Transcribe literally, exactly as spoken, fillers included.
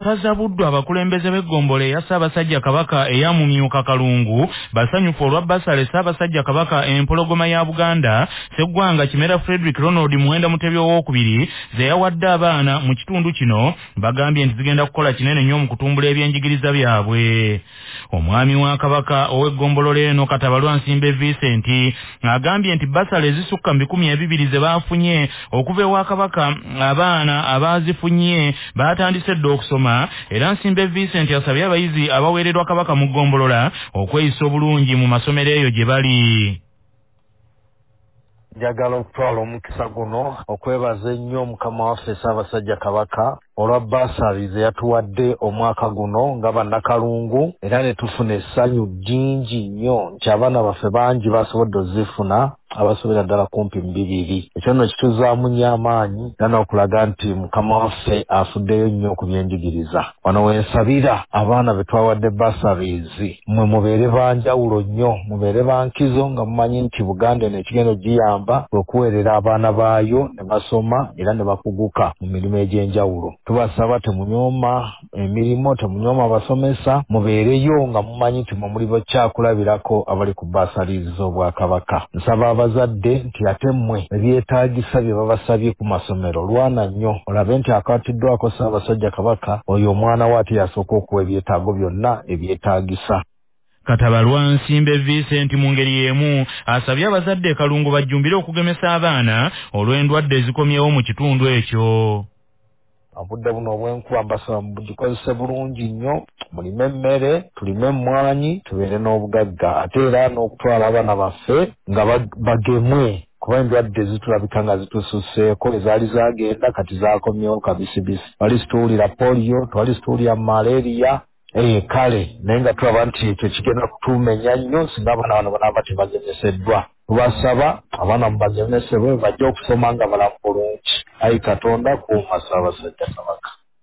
Mukaza Buddu abakulembeze b'eggombolola eya Ssaabasajja Kabaka eyamumyuka Kalungu basanyufu olwa bbasale Ssaabasajja Kabaka empologoma ya Buganda Sseggwanga Kimera Frederick Ronald Muwenda Mutebi owookubiri ze yawadde abaana mu kitundu kino bagambye nti zigenda kukola kinene nnyo mu kutumbula ebyenjigiriza byabwe. Omwami wa Kabaka ow'eggombolola eno Katabalwa Nsimbe Vincent agambye nti bbasale ezisukka mu bikumi ebibiri ze baafunye okuva ewa Kabaka abaana abaazifunye baatandise dda okusoma era Nsimbe Vincent asabye abayizi abaweereddwa Kabaka mu ggombolola okweyisa obulungi mu masomero eyo gye bali. Njagala okutwala omukisa guno okwebaza ennyo Mukama waffe Ssaabasajja Kabaka olwa basari ze yatuwadde omwaka guno nga bannakalungu era ne tufuna essanyu jingi nnyo nti abaana baffe bangi basobodde ozifuna abasobera ddala kumpi mu bibiri. Ekyo nno kituzaamu nnyo amaanyi era n'okulaga nti Mukama waffe afuddeyo nnyo ku byenjigiriza. Wano wensabira abaana be twawadde basarizi mmwe mubeere banjawulo nnyo, mubeere bankizo nga mumanyi nti Buganda eno ekigenda ogiyamba okuweerera abaana baayo ne basoma era ne bakuguka mu mirimu egy'enjawulo. Tubasaba temunyooma emirimu, temunyooma abasomesa, mubeereyo nga mumanyi nti mwe muli bakyakulabirako abali ku basarizi z'Obwakabaka. Nsaba abazadde nti ate mmwe ebyetaagisa bye babasabye ku masomero lwana nnyo olabe nti akwatiddwako Ssaabasajja Kabaka oyo omwana we ate yasooka okuwa ebyetaago byonna ebyetaagisa. Katabalwa Nsimbe Vincent mu ngeri y'emu asabye abazadde Kalungu bajjumbire okugemesa abaana olw'endwadde ezikomyewo mu kitundu ekyo. Obudde buno obw'enkuba mbasaba mugikozese bulungi nnyo, mulime emmere, tulime emmwanyi, tubeere n'obugagga ate era n'okutwala abaana baffe nga bagemwe kuba endwadde zitulabika nga zitususseeko ezaali zaagenda kati zaakomyewo kabisibisi. Twali situwulira polio, twali situwulira malaria, eh kale naye nga tulaba nti ekyo kigenda kutumenya nnyo singa abaana bano banaaba tebagemeseddwa. Tubasaba abaana mubagemesebwe bajje okusoma nga balamu bulungi. Ayi Katonda kuuma Ssaabasajja Kabaka.